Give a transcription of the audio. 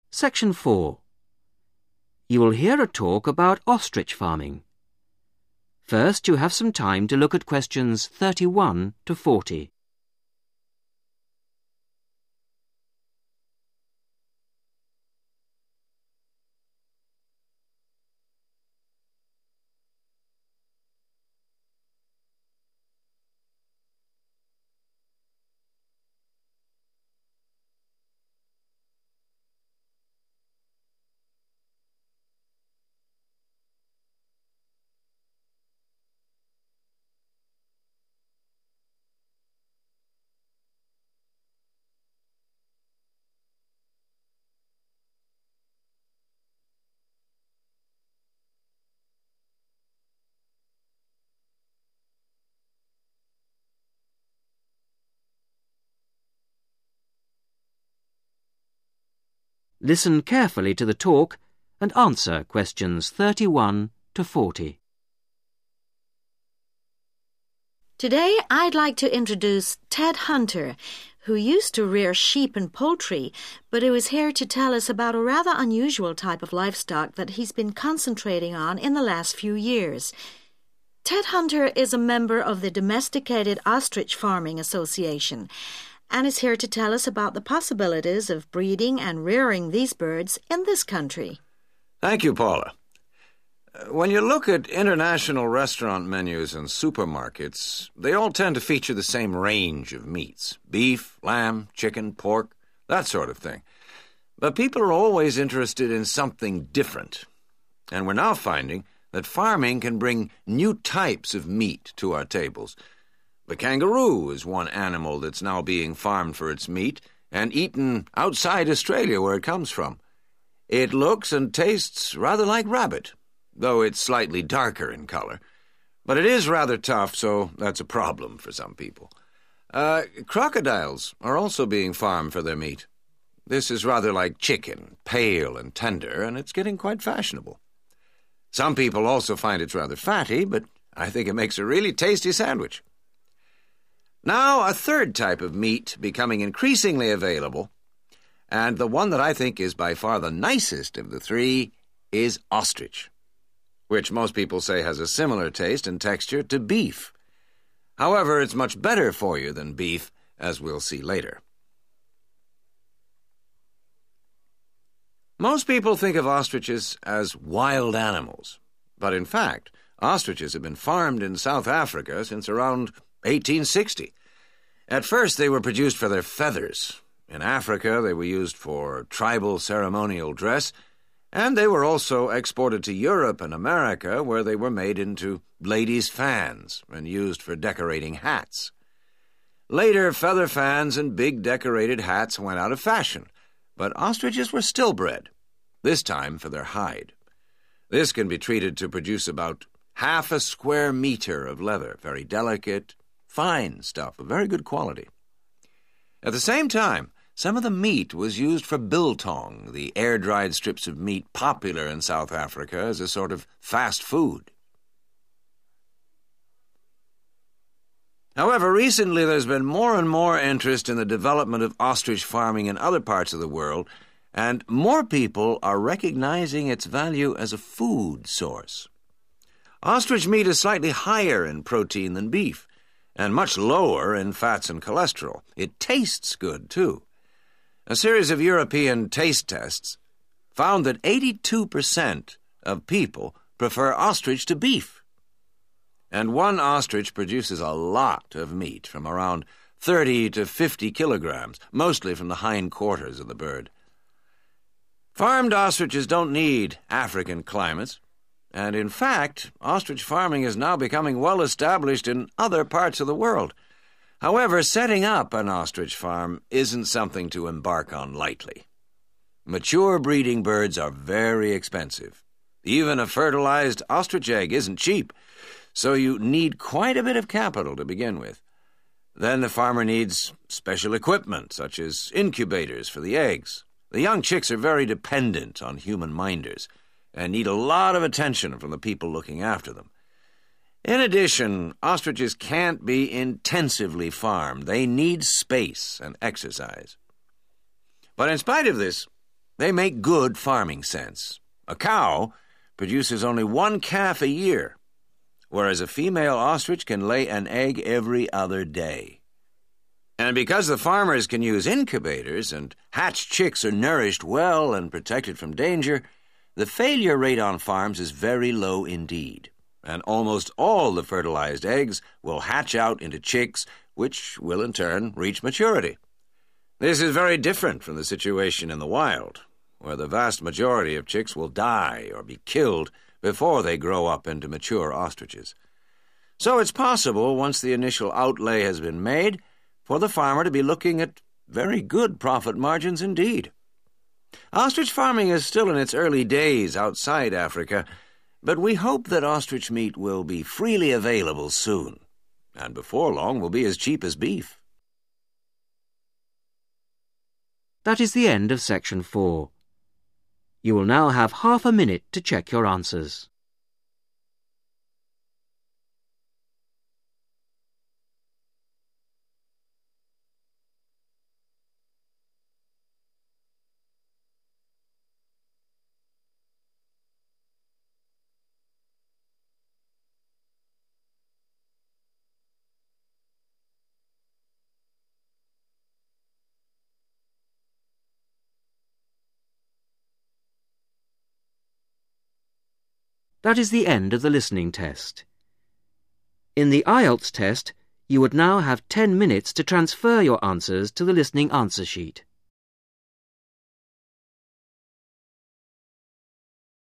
Section 4. You will hear a talk about ostrich farming. First, you have some time to look at questions 31 to 40. Listen carefully to the talk and answer questions 31 to 40. Today I'd like to introduce Ted Hunter, who used to rear sheep and poultry, but who is here to tell us about a rather unusual type of livestock that he's been concentrating on in the last few years. Ted Hunter is a member of the Domesticated Ostrich Farming Association and is here to tell us about the possibilities of breeding and rearing these birds in this country. Thank you, Paula. When you look at international restaurant menus and supermarkets, they all tend to feature the same range of meats: beef, lamb, chicken, pork, that sort of thing. But people are always interested in something different. And we're now finding that farming can bring new types of meat to our tables. The kangaroo is one animal that's now being farmed for its meat and eaten outside Australia, where it comes from. It looks and tastes rather like rabbit, though it's slightly darker in color. But it is rather tough, so that's a problem for some people. Crocodiles are also being farmed for their meat. This is rather like chicken, pale and tender, and it's getting quite fashionable. Some people also find it's rather fatty, but I think it makes a really tasty sandwich. Now, a third type of meat becoming increasingly available, and the one that I think is by far the nicest of the three, is ostrich, which most people say has a similar taste and texture to beef. However, it's much better for you than beef, as we'll see later. Most people think of ostriches as wild animals, but in fact, ostriches have been farmed in South Africa since around 1860. At first, they were produced for their feathers. In Africa, they were used for tribal ceremonial dress, and they were also exported to Europe and America, where they were made into ladies' fans and used for decorating hats. Later, feather fans and big decorated hats went out of fashion, but ostriches were still bred, this time for their hide. This can be treated to produce about half a square meter of leather, very delicate, fine stuff of very good quality. At the same time, some of the meat was used for biltong, the air-dried strips of meat popular in South Africa as a sort of fast food. However, recently there's been more and more interest in the development of ostrich farming in other parts of the world, and more people are recognizing its value as a food source. Ostrich meat is slightly higher in protein than beef, and much lower in fats and cholesterol. It tastes good, too. A series of European taste tests found that 82% of people prefer ostrich to beef. And one ostrich produces a lot of meat, from around 30 to 50 kilograms, mostly from the hind quarters of the bird. Farmed ostriches don't need African climates, and in fact, ostrich farming is now becoming well established in other parts of the world. However, setting up an ostrich farm isn't something to embark on lightly. Mature breeding birds are very expensive. Even a fertilized ostrich egg isn't cheap, so you need quite a bit of capital to begin with. Then the farmer needs special equipment, such as incubators for the eggs. The young chicks are very dependent on human minders and need a lot of attention from the people looking after them. In addition, ostriches can't be intensively farmed. They need space and exercise. But in spite of this, They make good farming sense. A cow produces only 1 calf a year, whereas a female ostrich can lay an egg every other day. And because the farmers can use incubators and hatched chicks are nourished well and protected from danger, the failure rate on farms is very low indeed, and almost all the fertilized eggs will hatch out into chicks, which will in turn reach maturity. This is very different from the situation in the wild, where the vast majority of chicks will die or be killed before they grow up into mature ostriches. So it's possible, once the initial outlay has been made, for the farmer to be looking at very good profit margins indeed. Ostrich farming is still in its early days outside Africa, but we hope that ostrich meat will be freely available soon, and before long will be as cheap as beef. That is the end of section 4. You will now have half a minute to check your answers. That is the end of the listening test. In the IELTS test, you would now have 10 minutes to transfer your answers to the listening answer sheet.